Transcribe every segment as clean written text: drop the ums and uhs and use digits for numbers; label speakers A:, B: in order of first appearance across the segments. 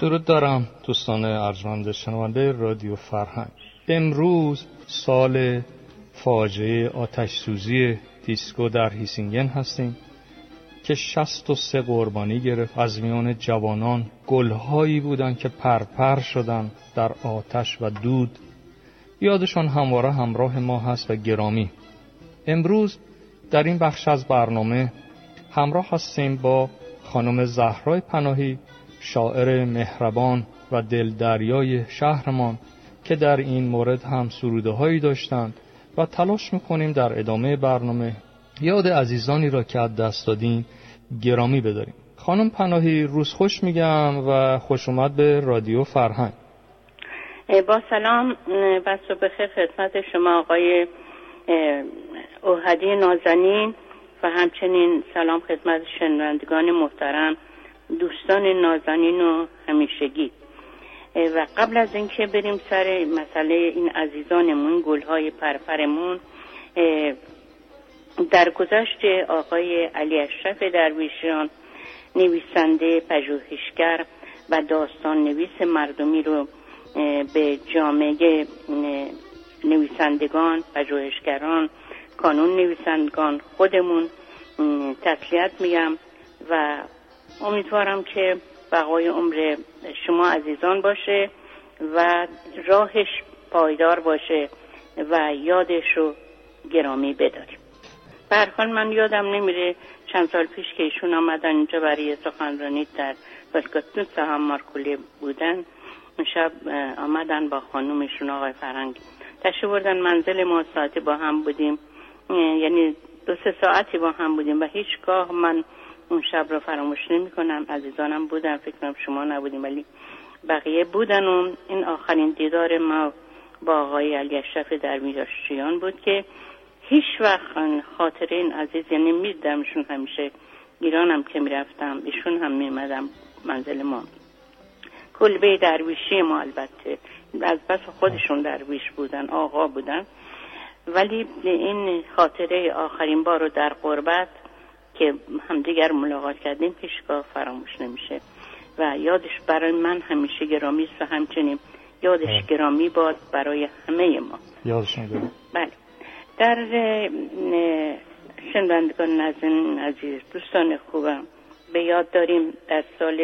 A: درود دارم دوستان ارجمند شنونده رادیو فرهنگ. امروز سال فاجعه آتش سوزی دیسکو در هیسینگن هستیم که 63 قربانی گرفت. از میان جوانان گلهایی بودند که پرپر شدند در آتش و دود. یادشان همواره همراه ما هست و گرامی. امروز در این بخش از برنامه همراه هستیم با خانم زهرای پناهی، شاعر مهربان و دلدریای شهرمان که در این مورد هم سروده‌هایی داشتند و تلاش می‌کنیم در ادامه برنامه یاد عزیزانی را که از دست دادیم گرامی بداریم. خانم پناهی روز خوش میگم و خوش اومد به رادیو فرهنگ.
B: با سلام و صبح بخیر خدمت شما آقای اوحدی نازنین و همچنین سلام خدمت شنوندگان محترم، دوستان نازنین و همیشگی. و قبل از اینکه بریم سر مسئله این عزیزانمون، گلهای پرپرمون، در گذشت آقای علی اشرف درویشیان، نویسنده، پژوهشگر و داستان نویس مردمی رو به جامعه نویسندگان، پژوهشگران، کانون نویسندگان خودمون تسلیت میگم و امیدوارم که بقای عمر شما عزیزان باشه و راهش پایدار باشه و یادش رو گرامی بداریم. به هر حال من یادم نمیره چند سال پیش که ایشون آمدن اینجا برای سخنرانی در واسکاتون سهام مارکولی بودن. اون شب آمدن با خانومشون آقای فرهنگ تشریف بردن منزل ما، ساعتی با هم بودیم، یعنی 2-3 ساعتی با هم بودیم و هیچگاه من اون شب رو فراموش نمی کنم. عزیزانم بودن، فکر کنم شما نبودیم ولی بقیه بودن و این آخرین دیدار ما با آقای علی اشرف درویشیان بود که هیچ وقت خاطره این عزیز، یعنی میدمشون همیشه ایرانم که میرفتم ایشون هم میمدم منزل ما. کلبه درویشی ما البته از بس خودشون درویش بودن، آقا بودن، ولی این خاطره آخرین بار رو در غربت که همدیگر ملاقات کردیم هیچگاه فراموش نمیشه و یادش برای من همیشه گرامی است و همچنین یادش گرامی باد برای همه ما.
A: یادش میگم.
B: بله. در شنوندگان نازنین عزیز، دوستان خوبم، به یاد داریم در سال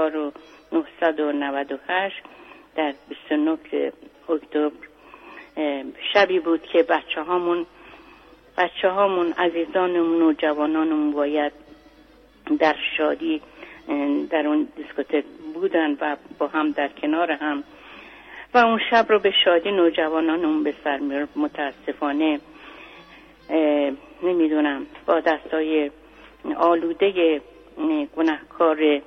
B: 1998 در 29 اکتبر شبی بود که بچه هامون عزیزانمون و جوانانمون باید در شادی در اون دیسکوتک بودن و با هم در کنار هم و اون شب رو به شادی نوجوانانمون به سر می‌برد. متاسفانه نمیدونم با دستای آلوده گناهکار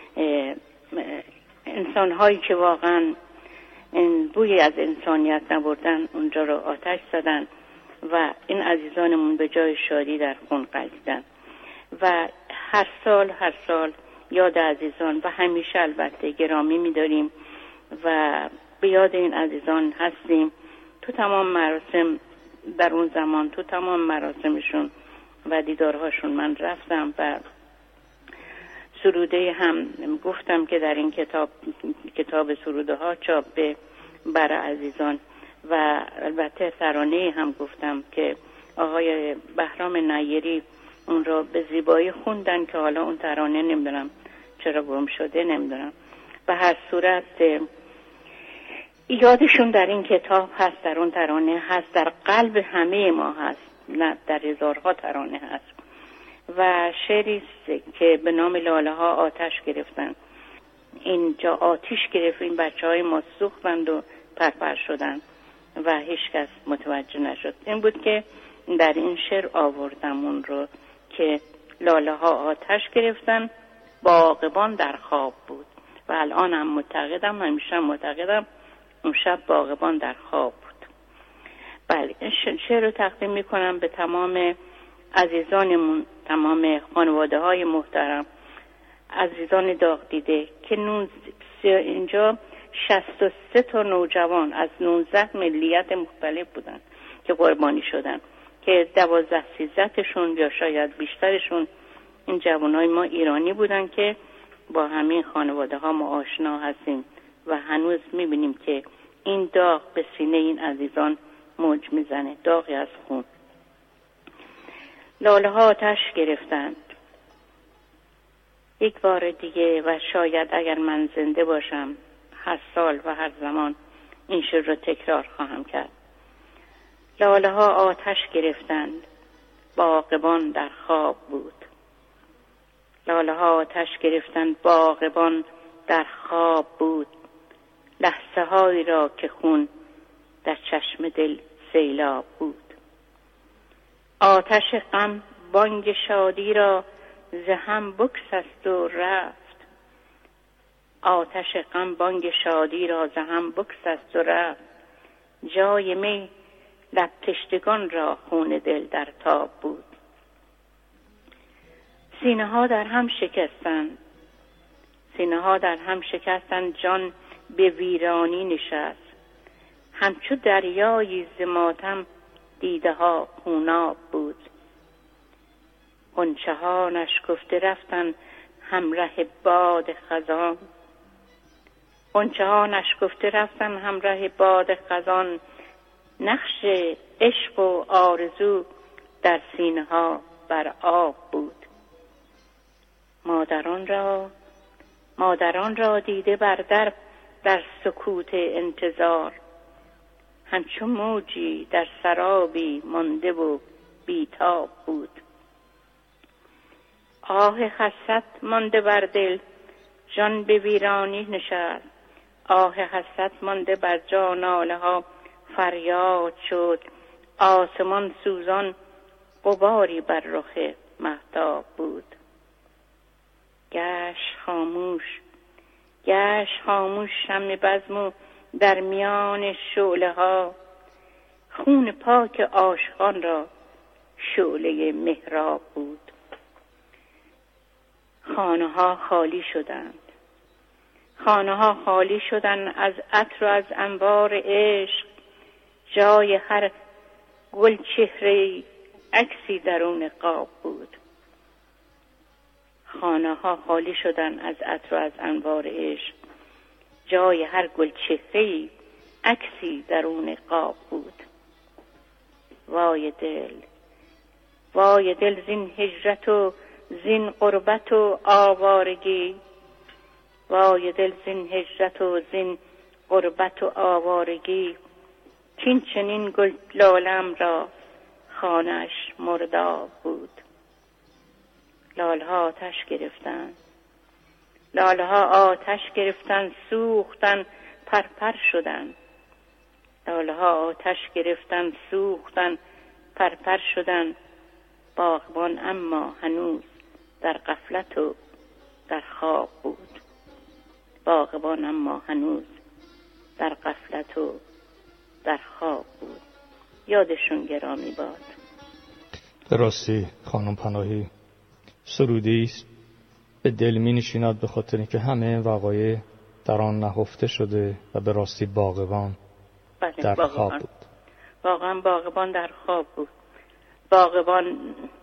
B: انسان‌هایی که واقعا بوی از انسانیت نبردن اونجا رو آتش زدن و این عزیزانمون به جای شادی در خون غلتیدن و هر سال یاد عزیزان و همیشه البته گرامی می‌داریم و به یاد این عزیزان هستیم. تو تمام مراسم در اون زمان، تو تمام مراسمشون و دیدارهاشون من رفتم و سروده هم گفتم که در این کتاب سروده ها چاپ به بر عزیزان و البته ترانه هم گفتم که آقای بهرام نیری اون را به زیبایی خوندن که حالا اون ترانه نمیدونم چرا گم شده، نمیدونم. به هر صورت یادشون در این کتاب هست، در اون ترانه هست، در قلب همه ما هست، نه در هزارها ترانه هست و شعری که به نام لاله ها آتش گرفتن. اینجا آتش گرفت، این بچه های ما سوختند و پرپر شدن و هیچ کس متوجه نشد. این بود که در این شعر آوردم اون رو که لاله ها آتش گرفتن، باغبان در خواب بود و الان هم معتقدم، همیشه معتقدم اون شب باغبان در خواب بود. بله، این شعر رو تقدیم میکنم به تمام عزیزانمون، تمام خانواده های محترم، عزیزان داغ دیده که اینجا 63 تا نوجوان از 19 ملیت مختلف بودن که قربانی شدن که 12-13 تاشون یا شاید بیشترشون این جوانای ما ایرانی بودن که با همین خانواده ها ما آشنا هستیم و هنوز میبینیم که این داغ به سینه این عزیزان موج میزنه، داغی از خون. لاله ها آتش گرفتند. یک بار دیگه و شاید اگر من زنده باشم هر سال و هر زمان این شعر رو تکرار خواهم کرد. لاله ها آتش گرفتند، باغبان در خواب بود. لاله ها آتش گرفتند، باغبان در خواب بود. لحظه هایی را که خون در چشم دل سیلاب بود. آتش غم بانگ شادی را ز هم بگسست و رفت. آتش غم بانگ شادی را ز هم بگسست و رفت. جای می لب تشتگان را خون دل در تاب بود. سینه ها در هم شکستند، سینه ها در هم شکستند، جان به ویرانی نشست. همچو دریایی ز ماتم دیده ها خوناب بود. غنچه ها نشکفته رفتند همراه باد خزان. غنچه ها نشکفته رفتند همراه باد خزان. نقش عشق و آرزو در سینه ها بر آب بود. مادران را دیده بر در سکوت انتظار. همچون موجی در سرابی مانده و بیتاب بود. آه حسرت مانده بر دل، جان به ویرانی نشست. آه حسرت مانده بر جان، ناله ها فریاد شد. آسمان سوزان غباری بر رخ مهتاب بود. گشت خاموش شمع بزم در میان شعله ها. خون پاک عاشقان را شعله محراب بود. خانه ها خالی شدند از عطر و از انوار عشق. جای هر گل چهره عکسی درون قاب بود. خانه ها خالی شدند از عطر و از انوار عشق. جای هر گل چهره عکسی درون قاب بود. وای دل زین هجرت و زین غربت و آوارگی. وای دل زین هجرت و زین غربت و آوارگی. چین چنین گل لالم را خانه‌اش مرداب بود. لاله ها آتش گرفتند، سوختند، پرپر شدند. لاله ها آتش گرفتند، سوختند، پرپر شدند. باغبان اما هنوز در غفلت و در خواب بود. باغبان اما هنوز در غفلت و در خواب بود. یادشون گرامی باد.
A: به راستی خانم پناهی سرودی است به دل می نشیند، به خاطر اینکه همه وقایع در آن نهفته شده و به راستی باغبان در خواب بود.
B: واقعا باغبان در خواب بود. باغبان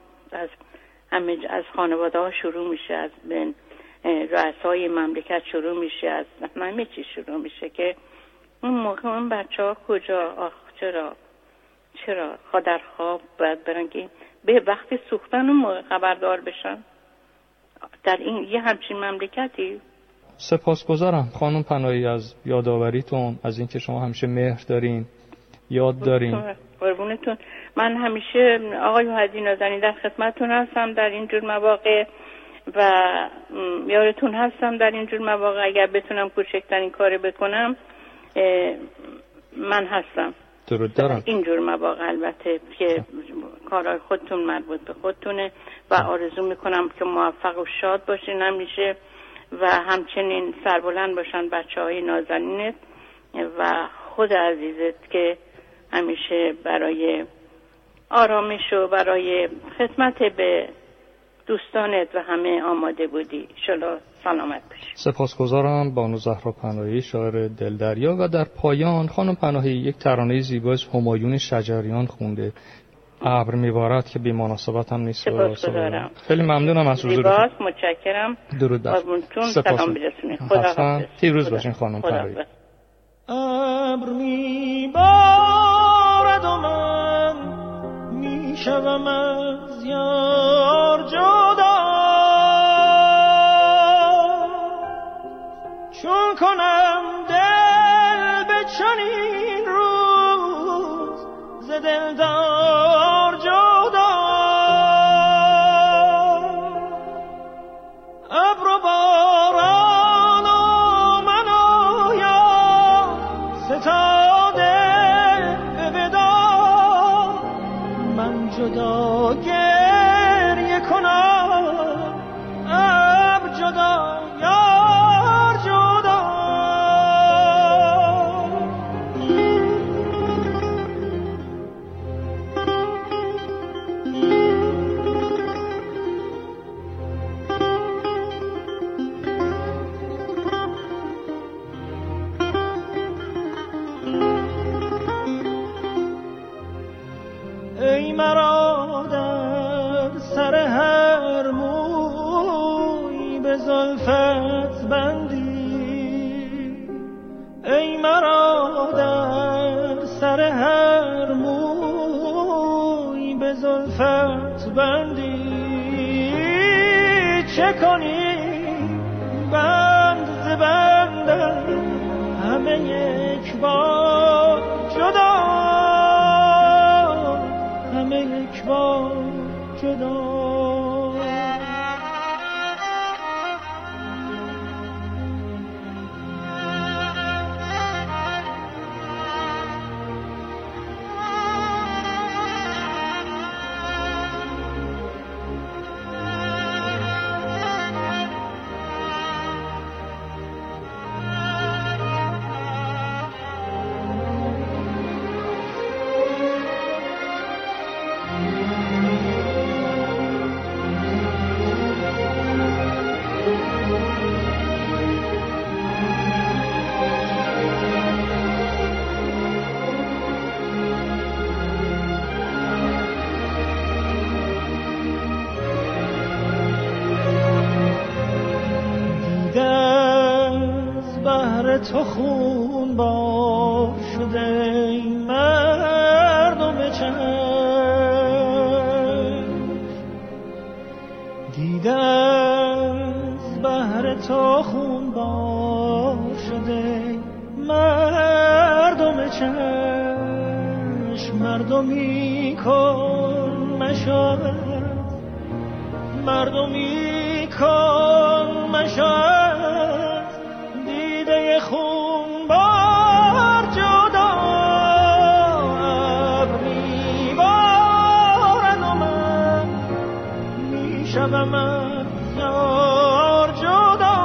B: از خانواده ها شروع میشه، از رؤسای مملکت شروع میشه، از همه چی شروع میشه که اون موقع اون بچه ها کجا؟ چرا در خواب باید برن که به وقتی سوختن اون موقع خبردار بشن در این یه همچین مملکتی.
A: سپاسگزارم خانم پناهی از یادآوریتون، از اینکه شما همیشه مهر دارین، یاد دارین.
B: قربونتون. من همیشه آقای مهدی نازنین در خدمتتون هستم در این جور مواقع و یارتون هستم در این جور مواقع. اگر بتونم کوچکترین کاری بکنم من هستم.
A: درود دارم.
B: این جور مواقع البته که کارهای خودتون مربوط به خودتونه و آرزو میکنم که موفق و شاد باشین همیشه و همچنین سربلند باشن بچه‌های نازنینت و خود عزیزت که همیشه برای آرامش و برای خدمت به دوستانت و همه آماده بودی. انشالله سلامت باشی.
A: سپاسگزارم بانو زهرا پناهی، شاعر دلدریا. و در پایان خانم پناهی یک ترانه زیبا از همایون شجریان خونده ابر میبارد که بی مناسبت هم نیست.
B: سپاسگزارم.
A: خیلی ممنونم از حضورتون.
B: زیباست، متشکرم.
A: درود بر شما.
B: سلام برسونید. خداحافظ.
A: پیروز باشین خانم فرایی.
C: ابر میبارد و من میشوم از یار جدا، چون کنم دل به چنین روز ز دلدار جدا. ابر و باران و من آیا ستاده به ودا، من جدا گریه کنم ابر جدا یار جدا. ای مرا در سر هر موی به زلفت بندی، ای مرا در سر هر موی به زلفت بندی، چه کنی بند ز بندم همه یک بار جدا، همه یک بار جدا. تو خون بار شده ای مردم چشم، دیده از بحر تو خون بار شده ای مردم چشم، مردمی کن مشاهد، مردمی کن مشاهد، دیده خون بار جدا. ابر میبارد و من میشوم از یار جدا،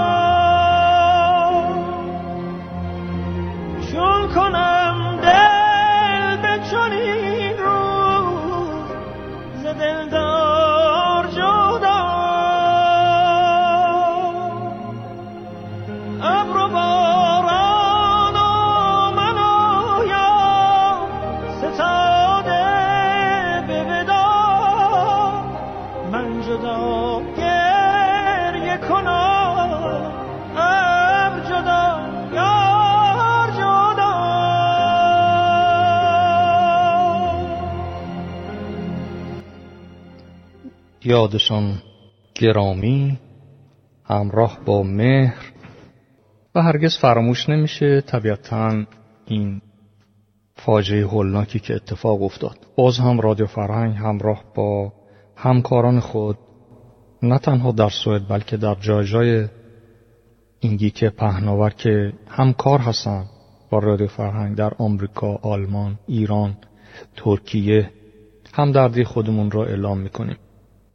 C: چون کنم دل به چنین روز ز دلدار جدا. ابر و باران و من آیا ستاده به ودا، من جدا گریه کنم ابر جدا یار جدا.
A: یادشان گرامی همراه با مهر و هرگز فراموش نمیشه. طبیعتاً این فاجعه هولناکی که اتفاق افتاد. باز هم رادیو فرهنگ همراه با همکاران خود نه تنها در سوئد بلکه در جای اینگیک پهناور که همکار هستن با رادیو فرهنگ در آمریکا، آلمان، ایران، ترکیه همدردی خودمون را اعلام میکنیم.